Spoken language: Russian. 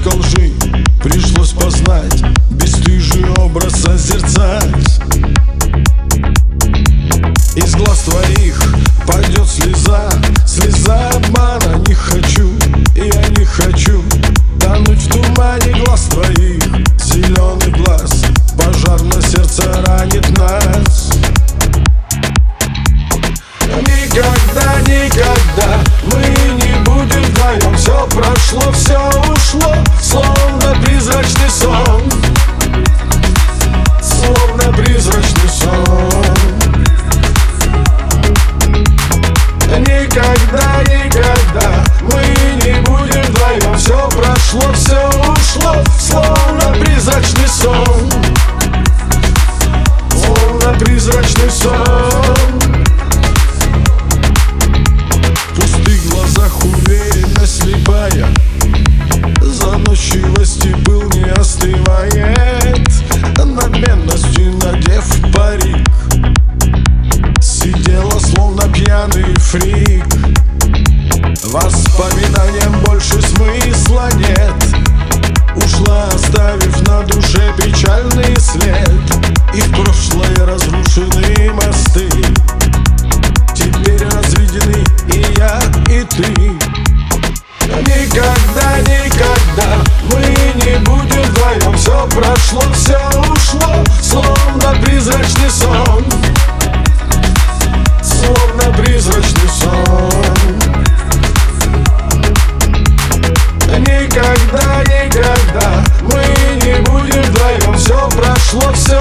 столько лжи пришлось познать, бесстыжий образ созерцать. Из глаз твоих пойдет слеза, слеза обмана. Не хочу, я не хочу тонуть в тумане глаз твоих. Зеленый глаз, пожар на сердце ранит нас. Никогда, никогда мы не будем вдвоем. Все прошло, все ушло, словно призрачный сон. Словно призрачный сон. Никогда, никогда мы не будем вдвоем. Все прошло, все ушло, словно призрачный сон. Словно призрачный сон. В пустых глазах уверенно слепая, заносчивости пыл не остывает. Надменностью надев парик, сидела словно пьяный фрик. Воспоминаниям больше смысла нет. Ушла, оставив на душе печальный след. И в прошлое разрушенные мосты теперь разведены и я, и ты. Никогда, никогда мы не будем вдвоем. Все прошло, все ушло, словно призрачный сон. Словно призрачный сон. Никогда, никогда мы не будем вдвоем. Все прошло, все